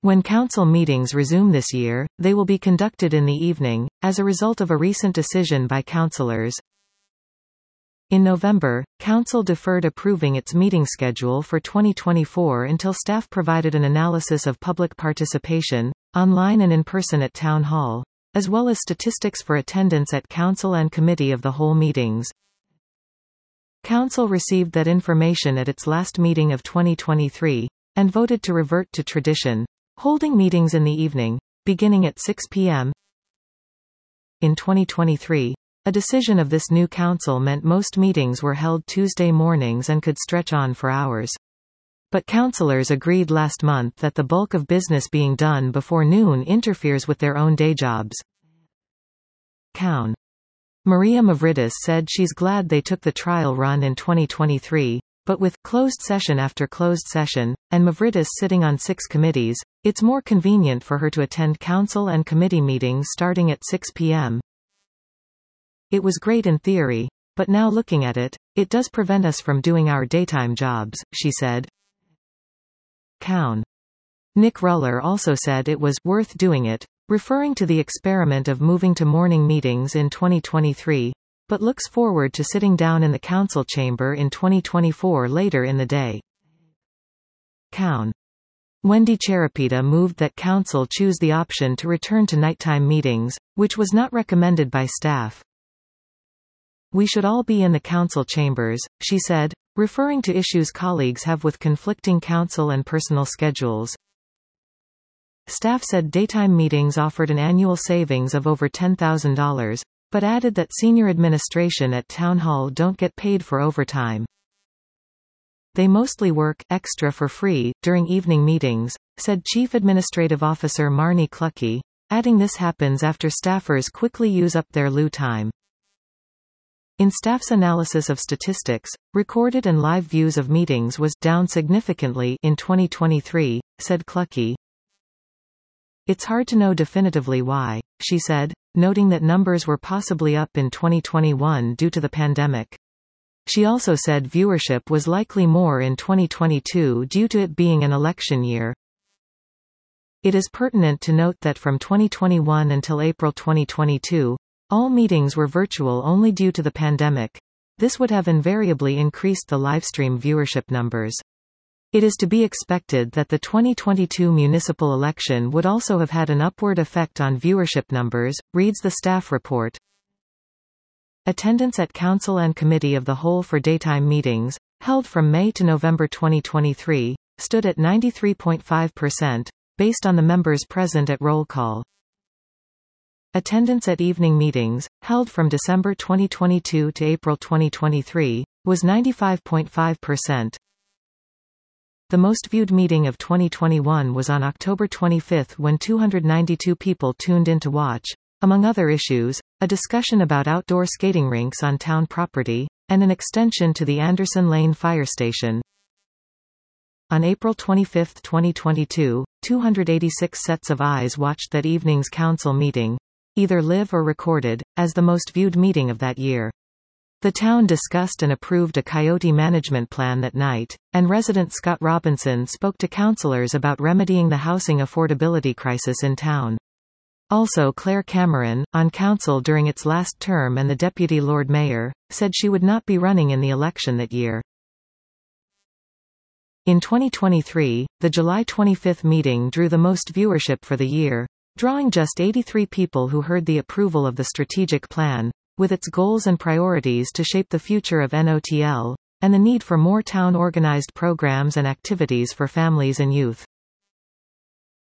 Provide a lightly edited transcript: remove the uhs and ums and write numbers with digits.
When council meetings resume this year, they will be conducted in the evening, as a result of a recent decision by councillors. In November, Council deferred approving its meeting schedule for 2024 until staff provided an analysis of public participation, online and in person at Town Hall, as well as statistics for attendance at Council and Committee of the Whole meetings. Council received that information at its last meeting of 2023, and voted to revert to tradition, holding meetings in the evening, beginning at 6 p.m. In 2023, a decision of this new council meant most meetings were held Tuesday mornings and could stretch on for hours. But councillors agreed last month that the bulk of business being done before noon interferes with their own day jobs. Cown. Maria Mavridis said she's glad they took the trial run in 2023, but with closed session after closed session, and Mavridis sitting on 6 committees, it's more convenient for her to attend council and committee meetings starting at 6 p.m. It was great in theory, but now looking at it, it does prevent us from doing our daytime jobs, she said. Cown. Nick Ruller also said it was worth doing it, referring to the experiment of moving to morning meetings in 2023, but looks forward to sitting down in the council chamber in 2024 later in the day. Cown. Wendy Cherapita moved that council choose the option to return to nighttime meetings, which was not recommended by staff. We should all be in the council chambers, she said, referring to issues colleagues have with conflicting council and personal schedules. Staff said daytime meetings offered an annual savings of over $10,000, but added that senior administration at Town Hall don't get paid for overtime. They mostly work extra for free during evening meetings, said Chief Administrative Officer Marnie Clucky, adding this happens after staffers quickly use up their loo time. In staff's analysis of statistics, recorded and live views of meetings was down significantly in 2023, said Clucky. It's hard to know definitively why, she said, noting that numbers were possibly up in 2021 due to the pandemic. She also said viewership was likely more in 2022 due to it being an election year. It is pertinent to note that from 2021 until April 2022, all meetings were virtual only due to the pandemic. This would have invariably increased the livestream viewership numbers. It is to be expected that the 2022 municipal election would also have had an upward effect on viewership numbers, reads the staff report. Attendance at Council and Committee of the Whole for daytime meetings, held from May to November 2023, stood at 93.5%, based on the members present at roll call. Attendance at evening meetings, held from December 2022 to April 2023, was 95.5%. The most viewed meeting of 2021 was on October 25 when 292 people tuned in to watch, among other issues, a discussion about outdoor skating rinks on town property, and an extension to the Anderson Lane Fire Station. On April 25, 2022, 286 sets of eyes watched that evening's council meeting, either live or recorded, as the most viewed meeting of that year. The town discussed and approved a coyote management plan that night, and resident Scott Robinson spoke to councillors about remedying the housing affordability crisis in town. Also Claire Cameron, on council during its last term and the Deputy Lord Mayor, said she would not be running in the election that year. In 2023, the July 25 meeting drew the most viewership for the year, drawing just 83 people who heard the approval of the strategic plan, with its goals and priorities to shape the future of NOTL, and the need for more town-organized programs and activities for families and youth.